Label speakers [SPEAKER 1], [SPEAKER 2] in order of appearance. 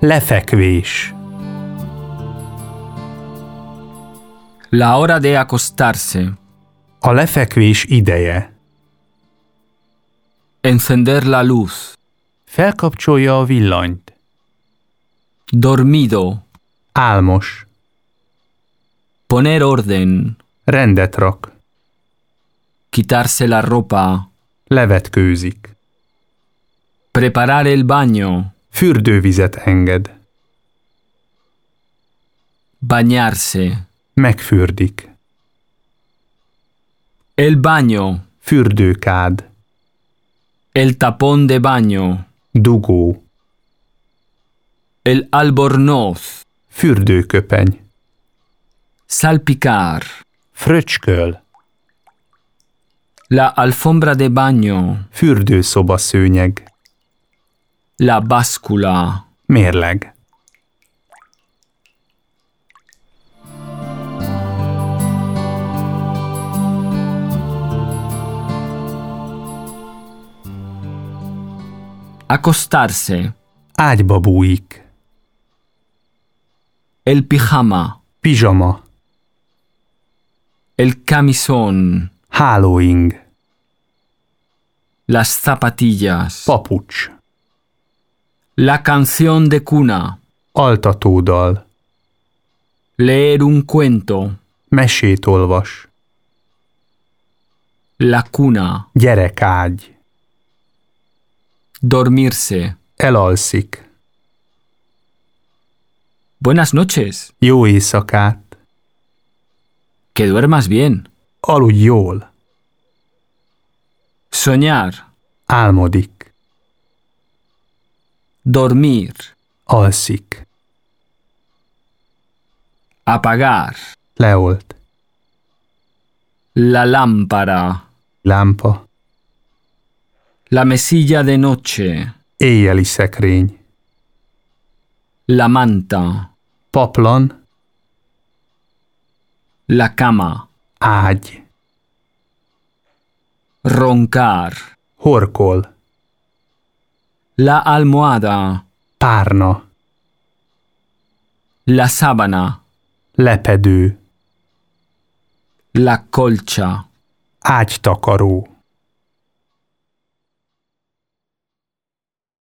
[SPEAKER 1] Lefekvés.
[SPEAKER 2] La hora de acostarse.
[SPEAKER 1] A lefekvés ideje.
[SPEAKER 2] Encender la luz.
[SPEAKER 1] Felkapcsolja a villanyt.
[SPEAKER 2] Dormido.
[SPEAKER 1] Álmos.
[SPEAKER 2] Poner orden.
[SPEAKER 1] Rendet rak.
[SPEAKER 2] Quitarse la ropa.
[SPEAKER 1] Levetkőzik.
[SPEAKER 2] Preparar el baño.
[SPEAKER 1] Fürdővizet enged.
[SPEAKER 2] Bañarse.
[SPEAKER 1] Megfürdik.
[SPEAKER 2] El baño.
[SPEAKER 1] Fürdőkád.
[SPEAKER 2] El tapón de baño.
[SPEAKER 1] Dugó.
[SPEAKER 2] El albornoz.
[SPEAKER 1] Fürdőköpeny.
[SPEAKER 2] Salpicar.
[SPEAKER 1] Fröcsköl.
[SPEAKER 2] La alfombra de baño.
[SPEAKER 1] Fürdőszobaszőnyeg.
[SPEAKER 2] La báscula.
[SPEAKER 1] Mérleg.
[SPEAKER 2] Acostarse.
[SPEAKER 1] Ágyba bújik.
[SPEAKER 2] El pijama.
[SPEAKER 1] Pizsama.
[SPEAKER 2] El camisón.
[SPEAKER 1] Hálóing.
[SPEAKER 2] Las zapatillas.
[SPEAKER 1] Papucs.
[SPEAKER 2] La canción de cuna.
[SPEAKER 1] Altatódal.
[SPEAKER 2] Leer un cuento.
[SPEAKER 1] Mesét olvas.
[SPEAKER 2] La cuna.
[SPEAKER 1] Gyerekágy.
[SPEAKER 2] Dormirse.
[SPEAKER 1] Elalszik.
[SPEAKER 2] Buenas noches.
[SPEAKER 1] Jó éjszakát.
[SPEAKER 2] Que duermas bien.
[SPEAKER 1] Aludj jól.
[SPEAKER 2] Soñar.
[SPEAKER 1] Álmodik.
[SPEAKER 2] Dormir.
[SPEAKER 1] Alszik.
[SPEAKER 2] Apagar.
[SPEAKER 1] Leolt.
[SPEAKER 2] La lámpara.
[SPEAKER 1] Lámpa.
[SPEAKER 2] La mesilla de noche.
[SPEAKER 1] Éjjeli szekrény.
[SPEAKER 2] La manta.
[SPEAKER 1] Paplan.
[SPEAKER 2] La cama.
[SPEAKER 1] Ágy.
[SPEAKER 2] Roncar.
[SPEAKER 1] Horkol.
[SPEAKER 2] La almohada.
[SPEAKER 1] Párna.
[SPEAKER 2] La sábana.
[SPEAKER 1] Lepedő.
[SPEAKER 2] La colcha.
[SPEAKER 1] Ágytakaró.